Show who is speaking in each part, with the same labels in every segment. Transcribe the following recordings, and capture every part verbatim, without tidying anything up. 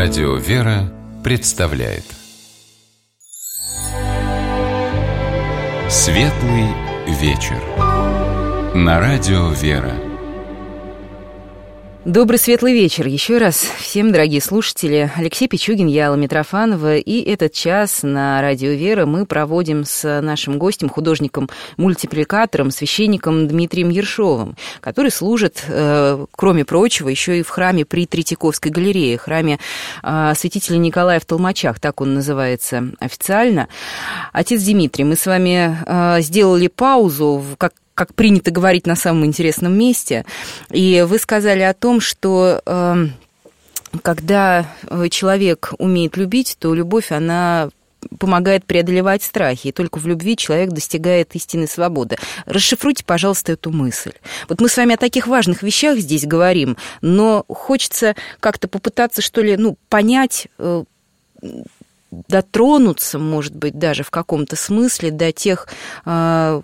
Speaker 1: Радио «Вера» представляет Светлый вечер на Радио «Вера».
Speaker 2: Добрый светлый вечер. Еще раз всем, дорогие слушатели. Алексей Пичугин, я, Алла Митрофанова. И этот час на Радио «Вера» мы проводим с нашим гостем, художником-мультипликатором, священником Дмитрием Ершовым, который служит, кроме прочего, еще и в храме при Третьяковской галерее, храме святителя Николая в Толмачах, так он называется официально. Отец Дмитрий, мы с вами сделали паузу, как как принято говорить на самом интересном месте, и вы сказали о том, что э, когда человек умеет любить, то любовь, она помогает преодолевать страхи, и только в любви человек достигает истинной свободы. Расшифруйте, пожалуйста, эту мысль. Вот мы с вами о таких важных вещах здесь говорим, но хочется как-то попытаться, что ли, ну, понять, э, дотронуться, может быть, даже в каком-то смысле до тех э,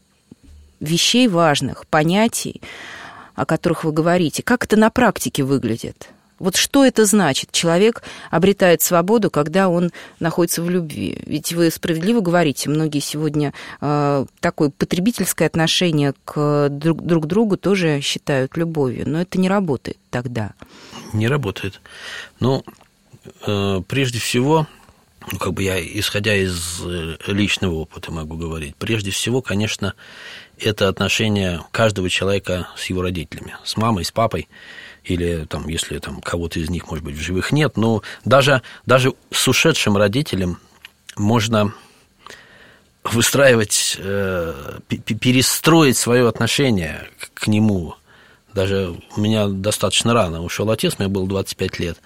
Speaker 2: вещей важных, понятий, о которых вы говорите. Как это на практике выглядит? Вот что это значит? Человек обретает свободу, когда он находится в любви. Ведь вы справедливо говорите, многие сегодня э, такое потребительское отношение к друг, друг другу тоже считают любовью, но это не работает тогда.
Speaker 3: Не работает. Ну, э, прежде всего, ну, как бы я, исходя из личного опыта, могу говорить, прежде всего, конечно, это отношение каждого человека с его родителями, с мамой, с папой, или там, если там кого-то из них, может быть, в живых нет, но даже, даже с ушедшим родителем можно выстраивать, э, перестроить свое отношение к, к нему. Даже у меня достаточно рано ушел отец, мне было двадцать пять лет,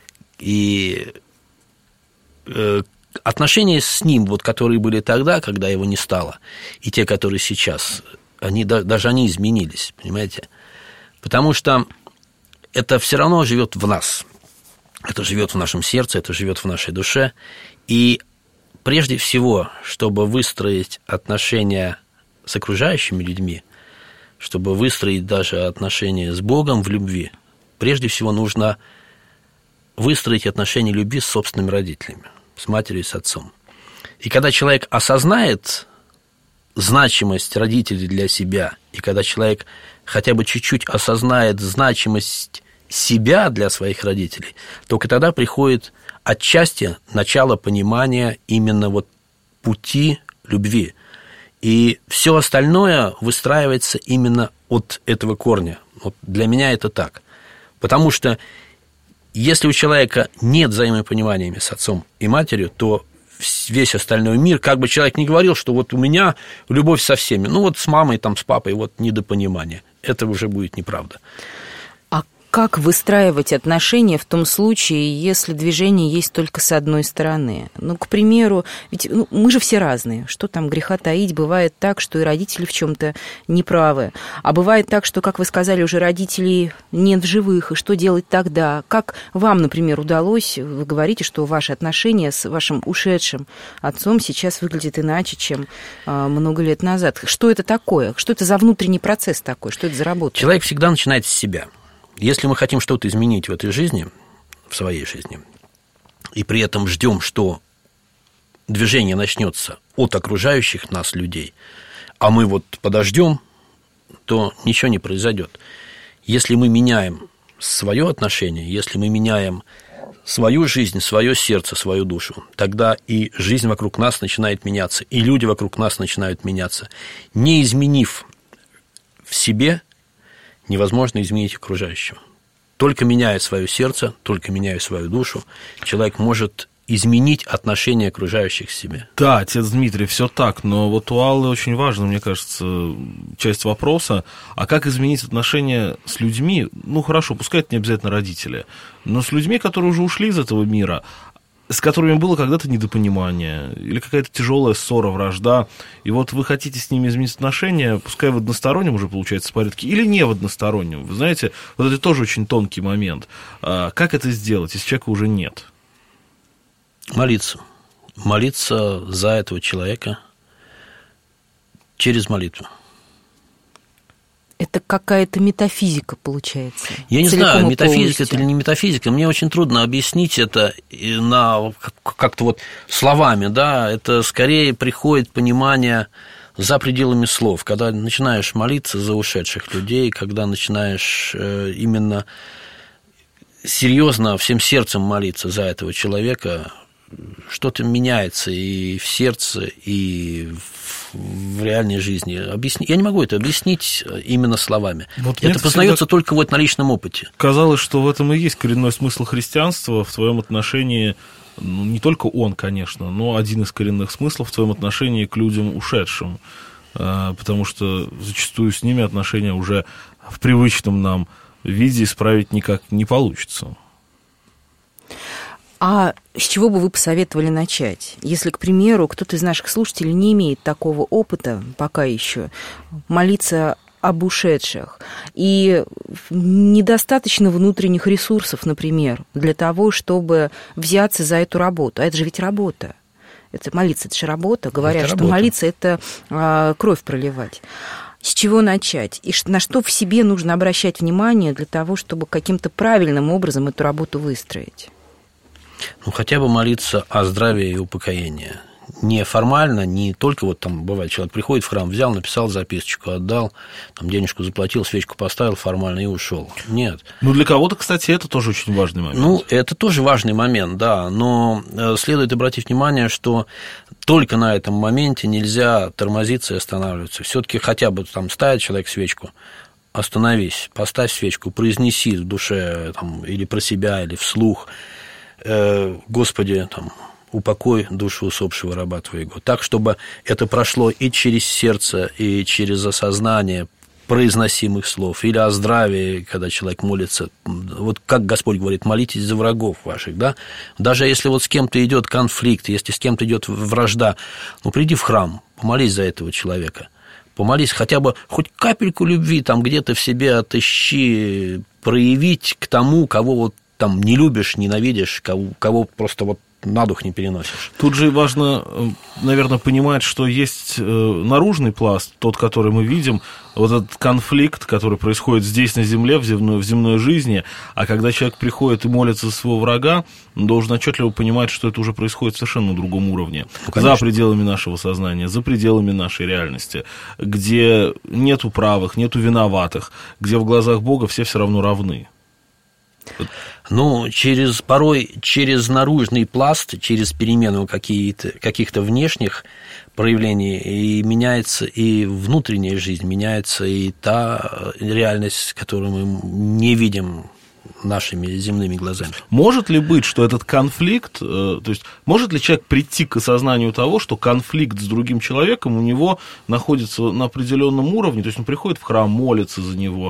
Speaker 3: и э, отношения с ним, вот, которые были тогда, когда его не стало, и те, которые сейчас, они, даже они изменились, понимаете? Потому что это все равно живет в нас. Это живет в нашем сердце, это живет в нашей душе. И прежде всего, чтобы выстроить отношения с окружающими людьми, чтобы выстроить даже отношения с Богом в любви, прежде всего нужно выстроить отношения любви с собственными родителями, с матерью и с отцом. И когда человек осознает значимость родителей для себя, и когда человек хотя бы чуть-чуть осознает значимость себя для своих родителей, только тогда приходит отчасти начало понимания именно вот пути любви. И все остальное выстраивается именно от этого корня. Вот для меня это так. Потому что если у человека нет взаимопонимания с отцом и матерью, то весь остальной мир, как бы человек ни говорил, что вот у меня любовь со всеми, ну вот с мамой, там, с папой, вот недопонимание, это уже будет неправда.
Speaker 2: Как выстраивать отношения в том случае, если движение есть только с одной стороны? Ну, к примеру, ведь ну, мы же все разные. Что там греха таить? Бывает так, что и родители в чем-то неправы. А бывает так, что, как вы сказали, уже родителей нет в живых. И что делать тогда? Как вам, например, удалось? Вы говорите, что ваши отношения с вашим ушедшим отцом сейчас выглядят иначе, чем а, много лет назад. Что это такое? Что это за внутренний процесс такой? Что это за работа?
Speaker 3: Человек всегда начинает с себя. Если мы хотим что-то изменить в этой жизни, в своей жизни, и при этом ждем, что движение начнется от окружающих нас людей, а мы вот подождем, то ничего не произойдет. Если мы меняем свое отношение, если мы меняем свою жизнь, свое сердце, свою душу, тогда и жизнь вокруг нас начинает меняться, и люди вокруг нас начинают меняться. Не изменив в себе, невозможно изменить окружающего. Только меняя свое сердце, только меняя свою душу, человек может изменить отношение окружающих к себе.
Speaker 4: Да, отец Дмитрий, все так, но вот у Аллы очень важна, мне кажется, часть вопроса, а как изменить отношения с людьми, ну хорошо, пускай это не обязательно родители, но с людьми, которые уже ушли из этого мира, с которыми было когда-то недопонимание или какая-то тяжелая ссора, вражда, и вот вы хотите с ними изменить отношения, пускай в одностороннем уже получается порядке, или не в одностороннем. Вы знаете, вот это тоже очень тонкий момент. А как это сделать, если человека уже нет?
Speaker 3: Молиться. Молиться за этого человека через молитву.
Speaker 2: Это какая-то метафизика получается.
Speaker 3: Я не знаю, метафизика это или не метафизика. Мне очень трудно объяснить это на, как-то вот словами, да. Это скорее приходит понимание за пределами слов, когда начинаешь молиться за ушедших людей, когда начинаешь именно серьезно всем сердцем молиться за этого человека, что-то меняется и в сердце, и в реальной жизни. Объясни... Я не могу это объяснить именно словами. Вот это познается только вот на личном опыте.
Speaker 4: Казалось, что в этом и есть коренной смысл христианства в твоем отношении, ну, не только он, конечно, но один из коренных смыслов в твоем отношении к людям ушедшим, потому что зачастую с ними отношения уже в привычном нам виде исправить никак не получится.
Speaker 2: А с чего бы вы посоветовали начать? Если, к примеру, кто-то из наших слушателей не имеет такого опыта пока еще, молиться об ушедших, и недостаточно внутренних ресурсов, например, для того, чтобы взяться за эту работу. А это же ведь работа. Это молиться, это же работа. Говорят, это что работа. Молиться – это а, кровь проливать. С чего начать? И на что в себе нужно обращать внимание для того, чтобы каким-то правильным образом эту работу выстроить?
Speaker 3: Ну, хотя бы молиться о здравии и упокоении. Не формально, не только вот там, бывает, человек приходит в храм, взял, написал записочку, отдал, там денежку заплатил, свечку поставил формально и ушел. Нет.
Speaker 4: Ну, для кого-то, кстати, это тоже очень важный момент.
Speaker 3: Ну, это тоже важный момент, да, но следует обратить внимание, что только на этом моменте нельзя тормозиться и останавливаться. Все-таки хотя бы там ставит человек свечку, остановись, поставь свечку, произнеси в душе там, или про себя, или вслух: Господи, там, упокой душу усопшего раба Твоего. Так, чтобы это прошло и через сердце, и через осознание произносимых слов, или о здравии, когда человек молится. Вот как Господь говорит: молитесь за врагов ваших, да? Даже если вот с кем-то идет конфликт, если с кем-то идет вражда, ну, приди в храм, помолись за этого человека. Помолись хотя бы, хоть капельку любви там где-то в себе отыщи, проявить к тому, кого вот там не любишь, ненавидишь, кого, кого просто вот на дух не переносишь.
Speaker 4: Тут же важно, наверное, понимать, что есть наружный пласт, тот, который мы видим, вот этот конфликт, который происходит здесь, на земле, в земной, в земной жизни, а когда человек приходит и молится за своего врага, он должен отчетливо понимать, что это уже происходит совершенно на другом уровне, ну, за пределами нашего сознания, за пределами нашей реальности, где нету правых, нету виноватых, где в глазах Бога все все равно равны.
Speaker 3: Ну, через, порой через наружный пласт, через перемену какие-то, каких-то внешних проявлений и меняется и внутренняя жизнь, меняется и та реальность, которую мы не видим нашими земными глазами.
Speaker 4: Может ли быть, что этот конфликт, то есть может ли человек прийти к осознанию того, что конфликт с другим человеком у него находится на определенном уровне, то есть он приходит в храм, молится за него,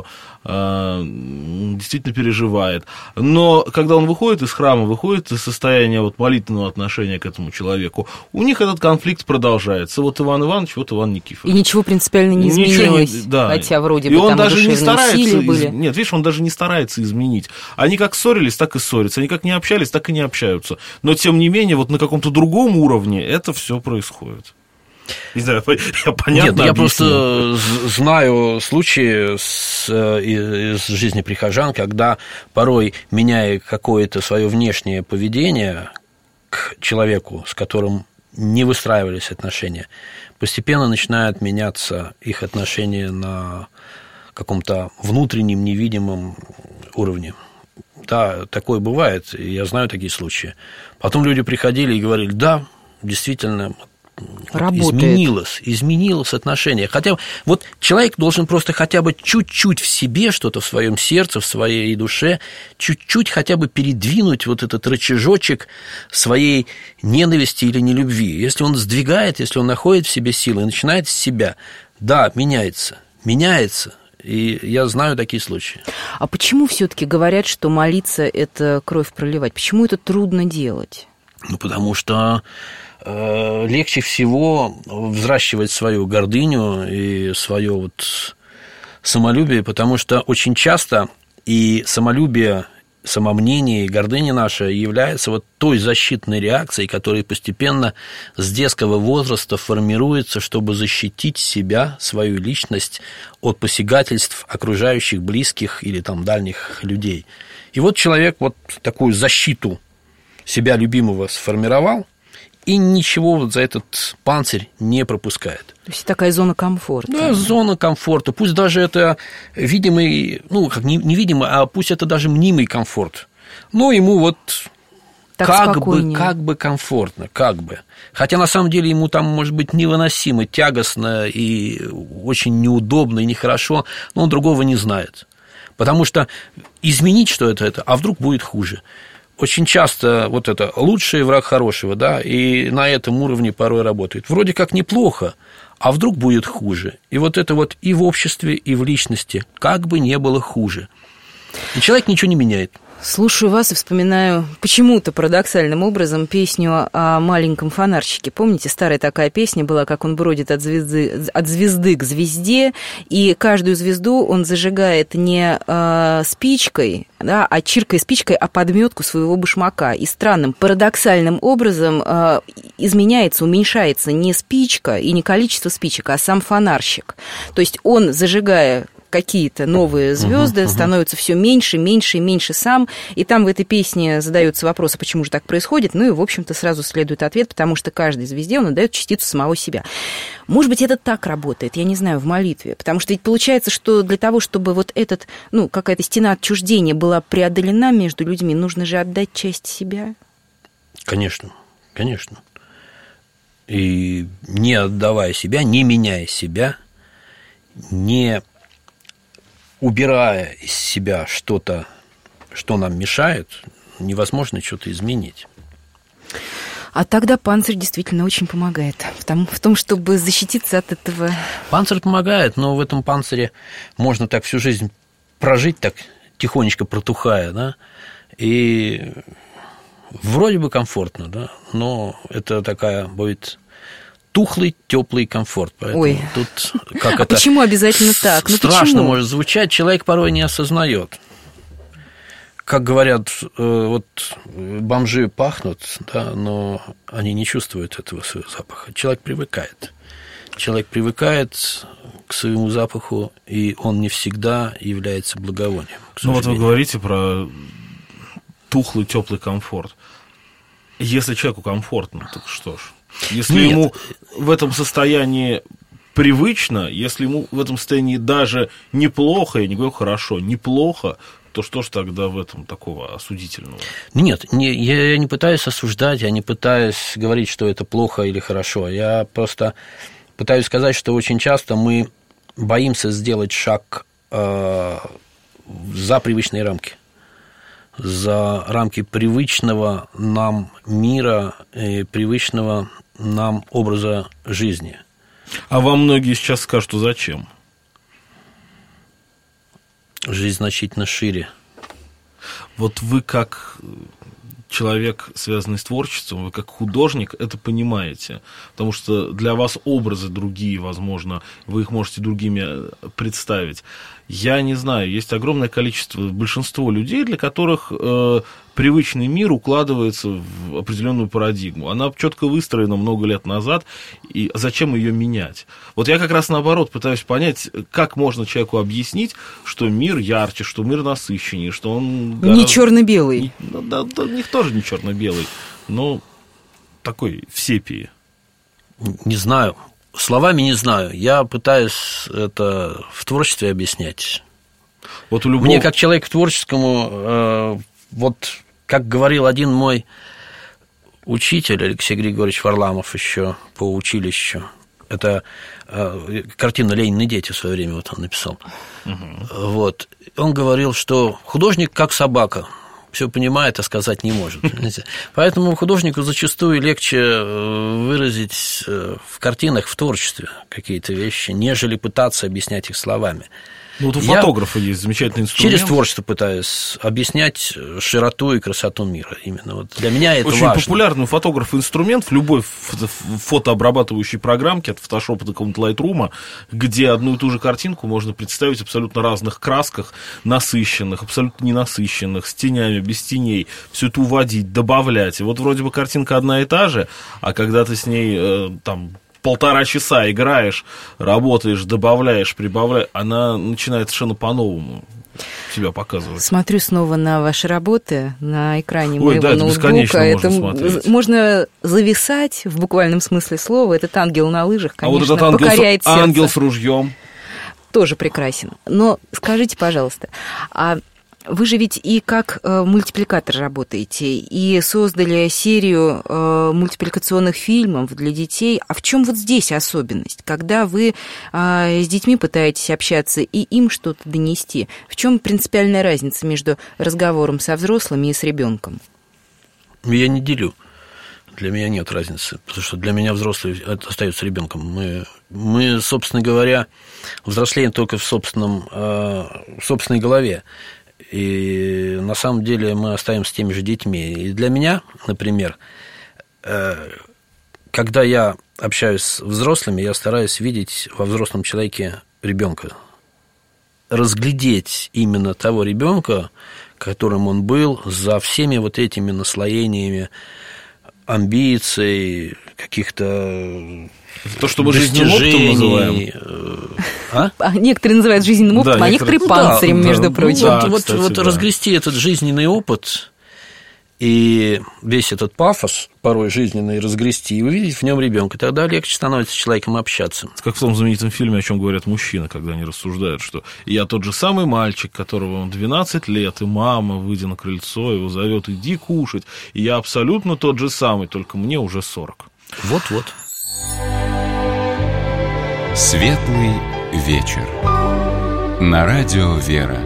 Speaker 4: действительно переживает, но когда он выходит из храма, выходит из состояния вот молитвенного отношения к этому человеку, у них этот конфликт продолжается. Вот Иван Иванович, вот Иван Никифорович.
Speaker 2: И ничего принципиально не изменилось,
Speaker 4: не, да.
Speaker 2: Хотя вроде
Speaker 4: и
Speaker 2: бы
Speaker 4: он
Speaker 2: там
Speaker 4: даже не старается,
Speaker 2: усилия были.
Speaker 4: Из... Нет, видишь, он даже не старается изменить. Они как ссорились, так и ссорятся, они как не общались, так и не общаются. Но, тем не менее, вот на каком-то другом уровне это все происходит. Не знаю, я понятно
Speaker 3: Нет, я просто знаю случаи с, из жизни прихожан, когда порой, меняя какое-то свое внешнее поведение к человеку, с которым не выстраивались отношения, постепенно начинают меняться их отношения на каком-то внутреннем, невидимом уровне. Да, такое бывает, и я знаю такие случаи. Потом люди приходили и говорили: да, действительно,
Speaker 2: работает.
Speaker 3: изменилось, изменилось отношение. Хотя вот человек должен просто хотя бы чуть-чуть в себе, что-то в своем сердце, в своей душе, чуть-чуть хотя бы передвинуть вот этот рычажочек своей ненависти или нелюбви. Если он сдвигает, если он находит в себе силы и начинает с себя, да, меняется, меняется. И я знаю такие случаи.
Speaker 2: А почему все-таки говорят, что молиться – это кровь проливать? Почему это трудно делать?
Speaker 3: Ну, потому что э, легче всего взращивать свою гордыню и свое вот самолюбие, потому что очень часто и самолюбие самомнение и гордыня наша является вот той защитной реакцией, которая постепенно с детского возраста формируется, чтобы защитить себя, свою личность от посягательств окружающих, близких или там дальних людей. И вот человек вот такую защиту себя любимого сформировал, и ничего вот за этот панцирь не пропускает.
Speaker 2: То есть такая зона комфорта.
Speaker 3: Да, зона комфорта. Пусть даже это видимый, ну, как невидимый, а пусть это даже мнимый комфорт. Но ему вот так как бы, как бы комфортно, как бы. Хотя на самом деле ему там может быть невыносимо, тягостно и очень неудобно и нехорошо, но он другого не знает. Потому что изменить что это, это, а вдруг будет хуже. Очень часто вот это лучший враг хорошего, да, и на этом уровне порой работает. Вроде как неплохо, а вдруг будет хуже. И вот это вот и в обществе, и в личности, как бы не было хуже. И человек ничего не меняет.
Speaker 2: Слушаю вас и вспоминаю почему-то парадоксальным образом песню о маленьком фонарщике. Помните, старая такая песня была, как он бродит от звезды, от звезды к звезде, и каждую звезду он зажигает не э, спичкой, да, а чиркой спичкой о подметку своего башмака. И странным, парадоксальным образом э, изменяется, уменьшается не спичка и не количество спичек, а сам фонарщик. То есть он, зажигая какие-то новые звезды, uh-huh, uh-huh. становятся все меньше, меньше и меньше сам. И там в этой песне задается вопрос, а почему же так происходит? Ну и, в общем-то, сразу следует ответ, потому что каждой звезде он отдает частицу самого себя. Может быть, это так работает, я не знаю, в молитве. Потому что ведь получается, что для того, чтобы вот этот, ну, какая-то стена отчуждения была преодолена между людьми, нужно же отдать часть себя.
Speaker 3: Конечно, конечно. И не отдавая себя, не меняя себя, не убирая из себя что-то, что нам мешает, невозможно что-то изменить.
Speaker 2: А тогда панцирь действительно очень помогает в том, в том, чтобы защититься от этого.
Speaker 3: Панцирь помогает, но в этом панцире можно так всю жизнь прожить, так тихонечко протухая, да, и вроде бы комфортно, да, но это такая будет тухлый, теплый комфорт. Поэтому
Speaker 2: Ой.
Speaker 3: Тут как
Speaker 2: а
Speaker 3: это
Speaker 2: почему обязательно так? Ну,
Speaker 3: страшно
Speaker 2: почему?
Speaker 3: может звучать, человек порой не осознает. Как говорят, вот бомжи пахнут, да, но они не чувствуют этого своего запаха. Человек привыкает. Человек привыкает к своему запаху, и он не всегда является благовонием.
Speaker 4: Ну вот вы говорите про тухлый, теплый комфорт. Если человеку комфортно, так что ж. Если Нет. ему в этом состоянии привычно, если ему в этом состоянии даже неплохо, я не говорю хорошо, неплохо, то что ж тогда в этом такого осудительного?
Speaker 3: Нет, не, я не пытаюсь осуждать, я не пытаюсь говорить, что это плохо или хорошо. Я просто пытаюсь сказать, что очень часто мы боимся сделать шаг э, за привычные рамки. За рамки привычного нам мира и привычного нам образа жизни.
Speaker 4: А вам многие сейчас скажут, что зачем?
Speaker 3: Жизнь значительно шире.
Speaker 4: Вот вы как человек, связанный с творчеством, вы как художник это понимаете, потому что для вас образы другие, возможно, вы их можете другими представить. Я не знаю, есть огромное количество, большинство людей, для которых э, привычный мир укладывается в определенную парадигму. Она четко выстроена много лет назад, и зачем ее менять? Вот я как раз наоборот пытаюсь понять, как можно человеку объяснить, что мир ярче, что мир насыщеннее, что он гораздо...
Speaker 2: Не черно-белый.
Speaker 4: Не, ну, да, да, у них тоже не черно-белый, но такой в сепии.
Speaker 3: Не знаю. Словами не знаю. Я пытаюсь это в творчестве объяснять.
Speaker 4: Вот у любого...
Speaker 3: Мне, как человеку творческому, э, вот как говорил один мой учитель, Алексей Григорьевич Варламов, еще по училищу, это э, картина «Ленин и дети» в свое время вот он написал. Угу. Вот. Он говорил, что художник как собака. Все понимает, а сказать не может. Поэтому художнику зачастую легче выразить в картинах, в творчестве какие-то вещи, нежели пытаться объяснять их словами.
Speaker 4: Ну, вот у
Speaker 3: Я
Speaker 4: фотографа есть замечательный инструмент.
Speaker 3: Через творчество пытаюсь объяснять широту и красоту мира. Именно вот для меня это
Speaker 4: очень
Speaker 3: важно.
Speaker 4: Популярный у фотографа инструмент в любой фото- фотообрабатывающей программке, от фотошопа до какого-то лайтрума, где одну и ту же картинку можно представить в абсолютно разных красках, насыщенных, абсолютно ненасыщенных, с тенями, без теней, все это уводить, добавлять. И вот вроде бы картинка одна и та же, а когда ты с ней э, там полтора часа играешь, работаешь, добавляешь, прибавляешь, она начинает совершенно по-новому себя показывать.
Speaker 2: Смотрю снова на ваши работы на экране
Speaker 4: Ой,
Speaker 2: моего
Speaker 4: да, это
Speaker 2: ноутбука.
Speaker 4: бесконечно
Speaker 2: Это
Speaker 4: можно смотреть.
Speaker 2: можно зависать в буквальном смысле слова. Этот ангел на лыжах, конечно,
Speaker 4: а вот этот ангел,
Speaker 2: покоряет
Speaker 4: с,
Speaker 2: сердце.
Speaker 4: ангел с ружьем.
Speaker 2: Тоже прекрасен. Но скажите, пожалуйста, а вы же ведь и как э, мультипликатор работаете, и создали серию э, мультипликационных фильмов для детей. А в чем вот здесь особенность? Когда вы э, с детьми пытаетесь общаться и им что-то донести, в чем принципиальная разница между разговором со взрослыми и с ребенком?
Speaker 3: Я не делю. Для меня нет разницы, потому что для меня взрослый остается ребенком. Мы, мы, собственно говоря, взрослеем только в, собственном, э, в собственной голове. И на самом деле мы остаемся теми же детьми. И для меня, например, когда я общаюсь с взрослыми, я стараюсь видеть во взрослом человеке ребенка. Разглядеть именно того ребенка, которым он был, за всеми вот этими наслоениями амбиций, каких-то
Speaker 4: то, что мы жизненным опытом называем.
Speaker 3: А?
Speaker 2: А некоторые называют жизненным опытом, да, а некоторые, некоторые панцирем, да, между да, прочим.
Speaker 3: Ну, да, вот
Speaker 4: кстати,
Speaker 3: вот
Speaker 4: да.
Speaker 3: разгрести этот жизненный опыт и весь этот пафос порой жизненный разгрести и увидеть в нем ребенка, тогда легче становится с человеком общаться.
Speaker 4: Как в том знаменитом фильме, о чем говорят мужчины, когда они рассуждают, что я тот же самый мальчик, которого двенадцать лет, и мама, выйдя на крыльцо, его зовет: иди кушать. И я абсолютно тот же самый, только мне уже сорок.
Speaker 3: Вот-вот.
Speaker 1: Светлый вечер. На радио «Вера».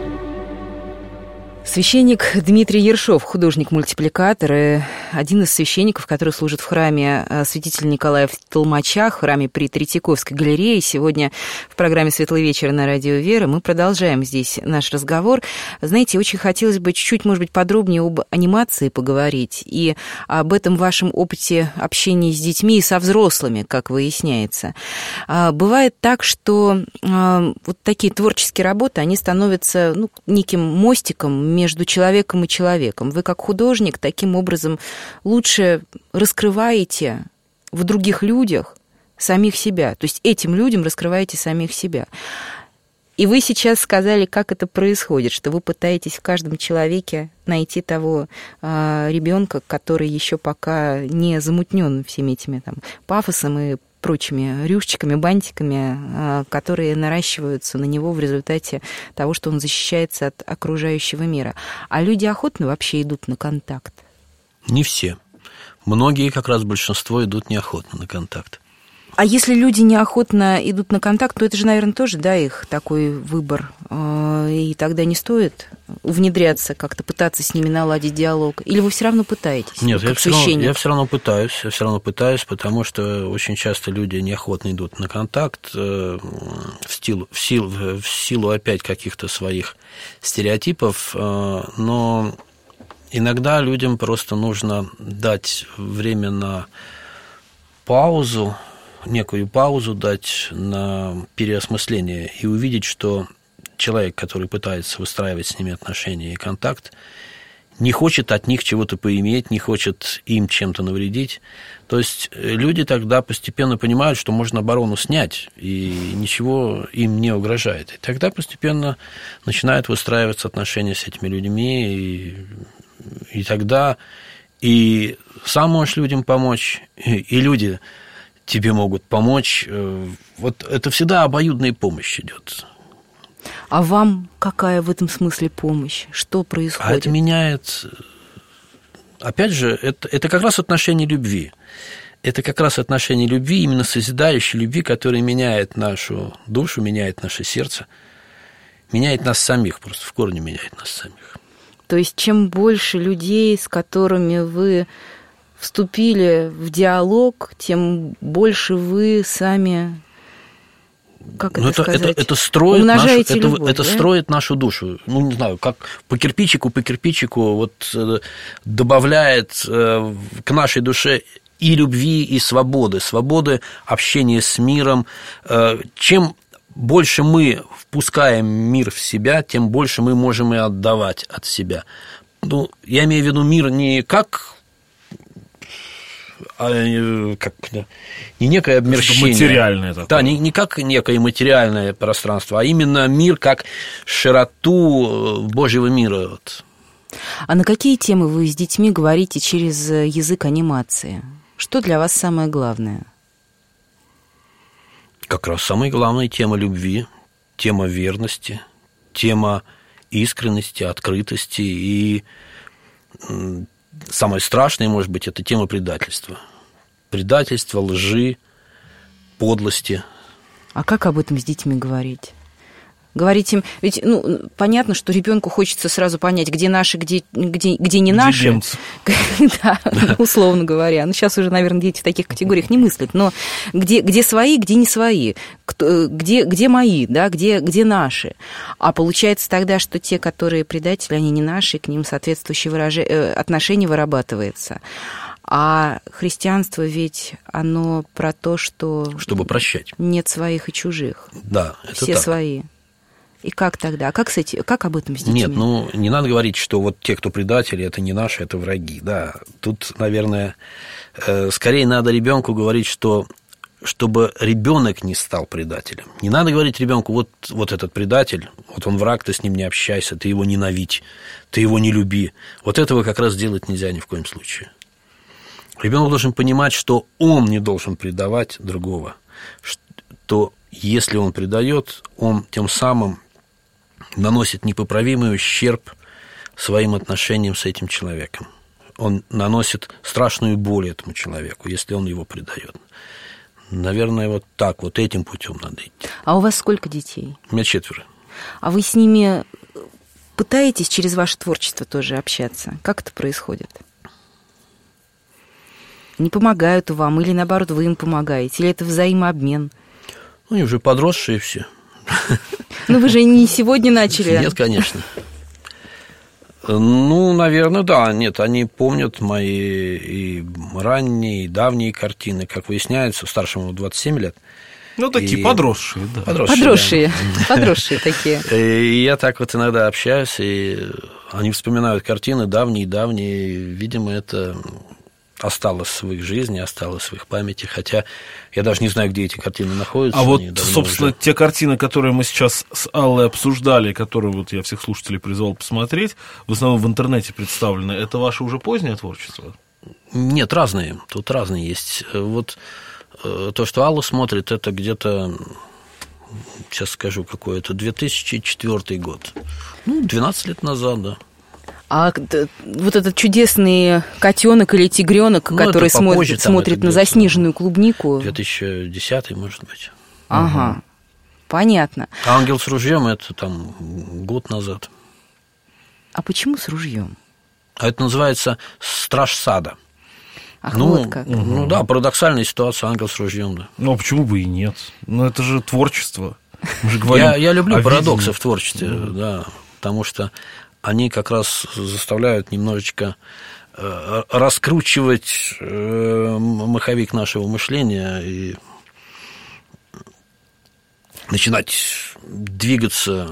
Speaker 2: Священник Дмитрий Ершов, художник-мультипликатор, и один из священников, который служит в храме святителя Николая в Толмачах, в храме при Третьяковской галерее. Сегодня в программе «Светлый вечер» на радио «Вера» мы продолжаем здесь наш разговор. Знаете, очень хотелось бы чуть-чуть, может быть, подробнее об анимации поговорить и об этом вашем опыте общения с детьми и со взрослыми, как выясняется. Бывает так, что вот такие творческие работы, они становятся, ну, неким мостиком между человеком и человеком. Вы, как художник, таким образом лучше раскрываете в других людях самих себя. То есть этим людям раскрываете самих себя. И вы сейчас сказали, как это происходит, что вы пытаетесь в каждом человеке найти того э, ребенка, который еще пока не замутнен всеми этими там пафосом и прочими рюшечками, бантиками, которые наращиваются на него в результате того, что он защищается от окружающего мира. А люди охотно вообще идут на контакт?
Speaker 3: Не все. Многие, как раз большинство, идут неохотно на контакт.
Speaker 2: А если люди неохотно идут на контакт, то это же, наверное, тоже, да, их такой выбор. И тогда не стоит внедряться, как-то пытаться с ними наладить диалог? Или вы все равно пытаетесь?
Speaker 3: Нет,
Speaker 2: как
Speaker 3: я все, равно, я все равно пытаюсь, я все равно пытаюсь, потому что очень часто люди неохотно идут на контакт в силу, в силу, в силу опять каких-то своих стереотипов, но иногда людям просто нужно дать время на паузу, некую паузу дать на переосмысление и увидеть, что человек, который пытается выстраивать с ними отношения и контакт, не хочет от них чего-то поиметь, не хочет им чем-то навредить. То есть люди тогда постепенно понимают, что можно оборону снять, и ничего им не угрожает. И тогда постепенно начинают выстраиваться отношения с этими людьми, и, и тогда и сам можешь людям помочь, и, и люди тебе могут помочь. Вот это всегда обоюдная помощь идет.
Speaker 2: А вам какая в этом смысле помощь? Что происходит?
Speaker 3: А это меняет... Опять же, это, это как раз отношение любви. Это как раз отношение любви, именно созидающей любви, которая меняет нашу душу, меняет наше сердце, меняет нас самих, просто в корне меняет нас самих.
Speaker 2: То есть чем больше людей, с которыми вы вступили в диалог, тем больше вы сами как
Speaker 3: ну,
Speaker 2: это,
Speaker 3: это
Speaker 2: сказать?
Speaker 3: Это, это, строит, нашу, это,
Speaker 2: любовь,
Speaker 3: это
Speaker 2: да?
Speaker 3: строит нашу душу. Ну, не знаю, как по кирпичику, по кирпичику вот, добавляет к нашей душе и любви, и свободы, свободы общения с миром. Чем больше мы впускаем мир в себя, тем больше мы можем и отдавать от себя. Ну, я имею в виду мир не как... А, как, не некое обмерщение.
Speaker 4: Материальное такое.
Speaker 3: Да, не, не как некое материальное пространство, а именно мир как широту Божьего мира. Вот.
Speaker 2: А на какие темы вы с детьми говорите через язык анимации? Что для вас самое главное?
Speaker 3: Как раз самая главная тема любви, тема верности, тема искренности, открытости и... Самое страшное, может быть, это тема предательства. Предательства, лжи, подлости.
Speaker 2: А как об этом с детьми говорить? Говорить им... Ведь, ну, понятно, что ребенку хочется сразу понять, где наши, где, где, где не наши. Да, условно говоря. Ну, сейчас уже, наверное, дети в таких категориях не мыслят. Но где, где свои, где не свои. Кто, где, где мои, да, где, где наши. А получается тогда, что те, которые предатели, они не наши, к ним соответствующее выраж... отношение вырабатывается. А христианство ведь оно про то, что...
Speaker 3: Чтобы прощать.
Speaker 2: Нет своих и чужих.
Speaker 3: Да, это
Speaker 2: все
Speaker 3: так.
Speaker 2: Свои. И как тогда? А как, с этим, как об этом с детьми?
Speaker 3: Нет, ну, не надо говорить, что вот те, кто предатели, это не наши, это враги. Да, тут, наверное, скорее надо ребенку говорить, что чтобы ребенок не стал предателем. Не надо говорить ребенку, вот, вот этот предатель, вот он враг, ты с ним не общайся, ты его ненавидь, ты его не люби. Вот этого как раз делать нельзя ни в коем случае. Ребенок должен понимать, что он не должен предавать другого, что если он предает, он тем самым наносит непоправимый ущерб своим отношениям с этим человеком. Он наносит страшную боль этому человеку, если он его предает. Наверное, вот так, вот этим путем надо идти.
Speaker 2: А у вас сколько детей?
Speaker 3: У меня четверо.
Speaker 2: А вы с ними пытаетесь через ваше творчество тоже общаться? Как это происходит? Не помогают вам, или наоборот, вы им помогаете? Или это взаимообмен?
Speaker 3: Ну, они уже подросшие все.
Speaker 2: Ну, вы же не сегодня начали.
Speaker 3: Нет, конечно. Ну, наверное, да. Нет, они помнят мои и ранние, и давние картины. Как выясняется, старшему двадцать семь лет.
Speaker 4: Ну, такие и... подросшие, да.
Speaker 3: Подросшие,
Speaker 2: подросшие,
Speaker 3: да.
Speaker 2: подросшие такие.
Speaker 3: И я так вот иногда общаюсь, и они вспоминают картины давние-давние. Видимо, это осталось в их жизни, осталось в их памяти. Хотя я даже не знаю, где эти картины находятся.
Speaker 4: А вот, собственно, уже... те картины, которые мы сейчас с Аллой обсуждали, которые вот я всех слушателей призвал посмотреть, в основном в интернете представлены, это ваше уже позднее творчество?
Speaker 3: Нет, разные. Тут разные есть. Вот то, что Алла смотрит, это где-то, сейчас скажу, какой это, две тысячи четвёртый год. Ну, двенадцать лет назад, да.
Speaker 2: А вот этот чудесный котенок или тигренок, ну, который смотрит, смотрит на заснеженную клубнику.
Speaker 3: две тысячи десятый, может быть.
Speaker 2: Ага, угу. Понятно.
Speaker 3: А «Ангел с ружьем» это там год назад.
Speaker 2: А почему с ружьем?
Speaker 3: А это называется «Страж сада».
Speaker 2: Ах,
Speaker 3: ну,
Speaker 2: вот как.
Speaker 3: Ну да, парадоксальная ситуация, «Ангел с ружьем», да.
Speaker 4: Ну, а почему бы и нет? Ну, это же творчество. Мы же говорим
Speaker 3: я, я люблю парадоксы
Speaker 4: видении.
Speaker 3: В творчестве, mm. да, потому что они как раз заставляют немножечко э, раскручивать э, маховик нашего мышления и начинать двигаться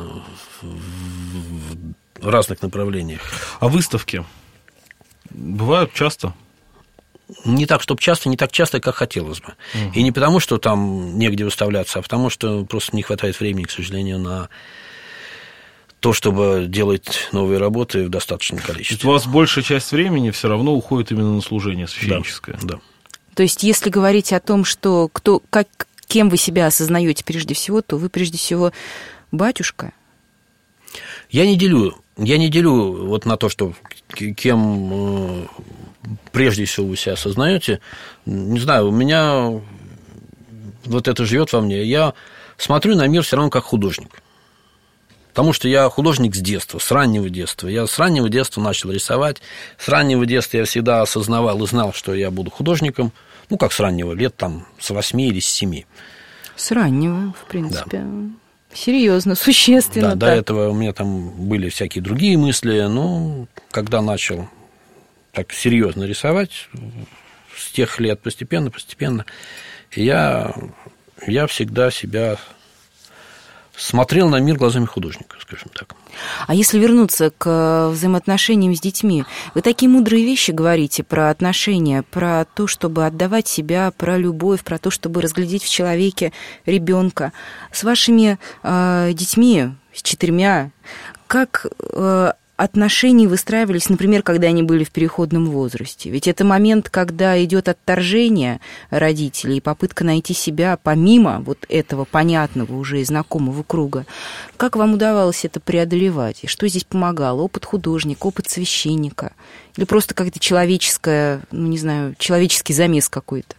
Speaker 3: в разных направлениях.
Speaker 4: А выставки бывают часто?
Speaker 3: Не так, чтобы часто, не так часто, как хотелось бы. Угу. И не потому, что там негде выставляться, а потому, что просто не хватает времени, к сожалению, на то, чтобы делать новые работы в достаточном количестве.
Speaker 4: У вас большая часть времени все равно уходит именно на служение священническое.
Speaker 3: Да, да.
Speaker 2: То есть, если говорить о том, что кто, как, кем вы себя осознаете прежде всего, то вы прежде всего батюшка.
Speaker 3: Я не делю, я не делю вот на то, что кем прежде всего вы себя осознаете. Не знаю, у меня вот это живет во мне. Я смотрю на мир все равно как художник. Потому что я художник с детства, с раннего детства. Я с раннего детства начал рисовать. С раннего детства я всегда осознавал и знал, что я буду художником. Ну, как с раннего, лет там с восьми или с семи.
Speaker 2: С раннего, в принципе. Да. Серьезно, существенно.
Speaker 3: Да, до этого у меня там были всякие другие мысли, но когда начал так серьезно рисовать, с тех лет постепенно, постепенно, я, я всегда себя смотрел на мир глазами художника, скажем так.
Speaker 2: А если вернуться к взаимоотношениям с детьми, вы такие мудрые вещи говорите про отношения, про то, чтобы отдавать себя, про любовь, про то, чтобы разглядеть в человеке ребенка. С вашими э, детьми, с четырьмя, как э, отношения выстраивались, например, когда они были в переходном возрасте? Ведь это момент, когда идет отторжение родителей и попытка найти себя помимо вот этого понятного уже и знакомого круга. Как вам удавалось это преодолевать? И что здесь помогало? Опыт художника, опыт священника? Или просто как-то человеческое, ну, не знаю, человеческий замес какой-то?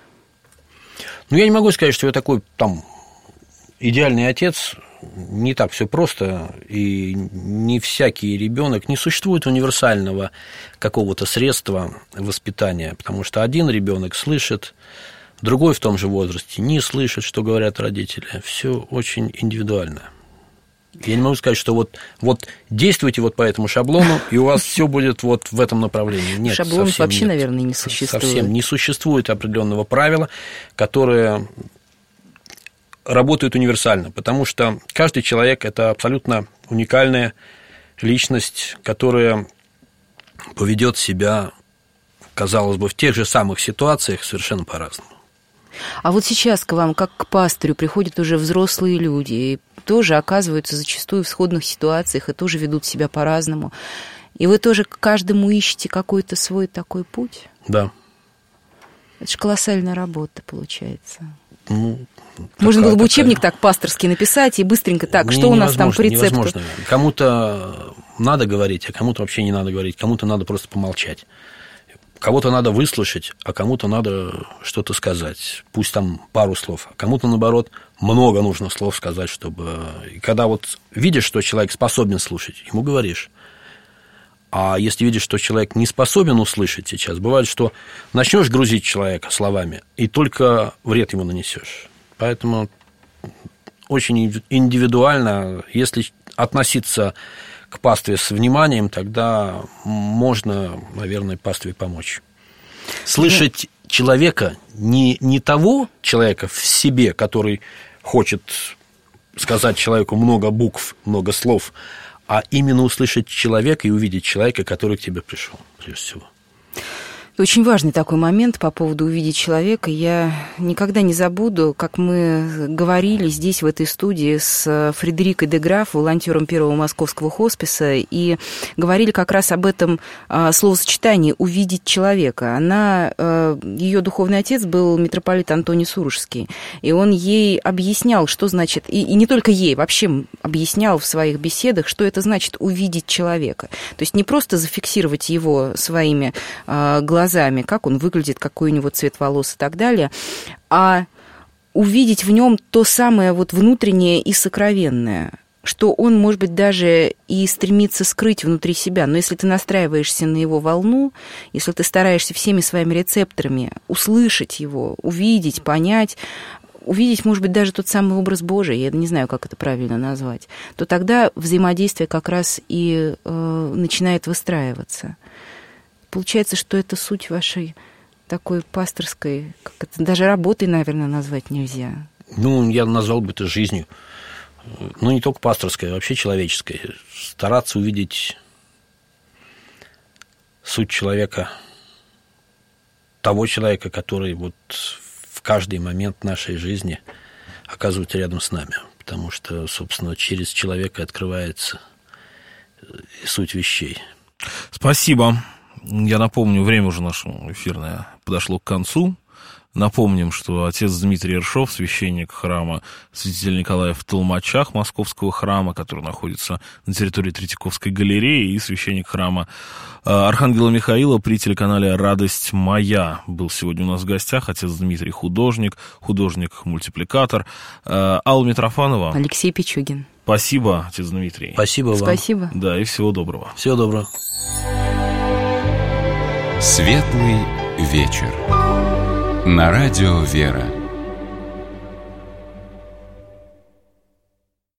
Speaker 3: Ну, я не могу сказать, что я такой там идеальный отец. Не так все просто, и не всякий ребенок, не существует универсального какого-то средства воспитания, потому что один ребенок слышит, другой в том же возрасте не слышит, что говорят родители. Все очень индивидуально. Я не могу сказать, что вот, вот действуйте вот по этому шаблону, и у вас все будет вот в этом направлении. Нет,
Speaker 2: шаблонов вообще,
Speaker 3: нет.
Speaker 2: наверное, не существует.
Speaker 3: Совсем не существует определенного правила, которое работают универсально, потому что каждый человек – это абсолютно уникальная личность, которая поведет себя, казалось бы, в тех же самых ситуациях совершенно по-разному.
Speaker 2: А вот сейчас к вам, как к пастырю, приходят уже взрослые люди, и тоже оказываются зачастую в сходных ситуациях, и тоже ведут себя по-разному. И вы тоже к каждому ищете какой-то свой такой путь?
Speaker 3: Да.
Speaker 2: Это же колоссальная работа, получается.
Speaker 3: Ну,
Speaker 2: можно
Speaker 3: такая,
Speaker 2: было бы учебник
Speaker 3: такая...
Speaker 2: так пасторский написать и быстренько так,
Speaker 3: не,
Speaker 2: что у нас там по рецепту?
Speaker 3: Невозможно. Кому-то надо говорить, а кому-то вообще не надо говорить, кому-то надо просто помолчать. Кого-то надо выслушать, а кому-то надо что-то сказать. Пусть там пару слов. А кому-то, наоборот, много нужно слов сказать, чтобы... И когда вот видишь, что человек способен слушать, ему говоришь. А если видишь, что человек не способен услышать сейчас, бывает, что начнешь грузить человека словами, и только вред ему нанесешь. Поэтому очень индивидуально, если относиться к пастве с вниманием, тогда можно, наверное, пастве помочь. Слышать да. человека, не, не того человека в себе, который хочет сказать человеку много букв, много слов, а именно услышать человека и увидеть человека, который к тебе пришел, прежде всего.
Speaker 2: Очень важный такой момент по поводу увидеть человека. Я никогда не забуду, как мы говорили здесь, в этой студии, с Фредерикой де Граф, волонтером первого московского хосписа, и говорили как раз об этом словосочетании «увидеть человека». Она, ее духовный отец был митрополит Антоний Сурожский, и он ей объяснял, что значит, и, и не только ей, вообще объяснял в своих беседах, что это значит увидеть человека. То есть не просто зафиксировать его своими глазами, как он выглядит, какой у него цвет волос и так далее, а увидеть в нем то самое вот внутреннее и сокровенное, что он, может быть, даже и стремится скрыть внутри себя. Но если ты настраиваешься на его волну, если ты стараешься всеми своими рецепторами услышать его, увидеть, понять, увидеть, может быть, даже тот самый образ Божий, я не знаю, как это правильно назвать, то тогда взаимодействие как раз и э, начинает выстраиваться. Получается, что это суть вашей такой пасторской, как это, даже работой, наверное, назвать нельзя.
Speaker 3: Ну, я назвал бы это жизнью. Ну, не только пасторской, а вообще человеческой. Стараться увидеть суть человека, того человека, который вот в каждый момент нашей жизни оказывается рядом с нами. Потому что, собственно, через человека открывается суть вещей.
Speaker 4: Спасибо. Я напомню, время уже наше эфирное подошло к концу. Напомним, что отец Дмитрий Ершов, священник храма Святителя Николая в Толмачах, Московского храма, который находится на территории Третьяковской галереи, и священник храма Архангела Михаила при телеканале «Радость моя» был сегодня у нас в гостях. Отец Дмитрий художник, художник-мультипликатор. Алла Митрофанова.
Speaker 2: Алексей Пичугин.
Speaker 4: Спасибо, отец Дмитрий.
Speaker 3: Спасибо вам.
Speaker 2: Спасибо.
Speaker 4: Да, и всего доброго.
Speaker 3: Всего доброго.
Speaker 1: Светлый вечер. На радио «Вера».